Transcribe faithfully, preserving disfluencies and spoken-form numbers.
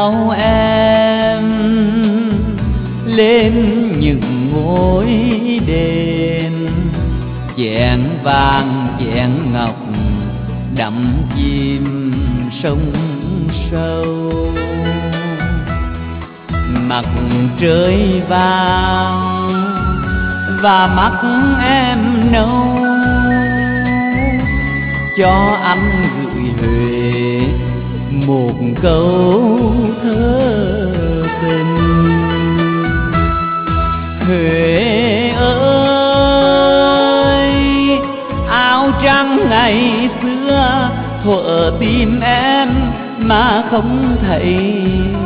theo em lên những ngôi đền, chén vàng chén ngọc đắm chìm sông sâu. Mặt trời vàng và mắt em nâu, cho anh gửi Huế một câu thơ tình. Huế ơi, áo trắng ngày xưa thuở tim em mà không thấy,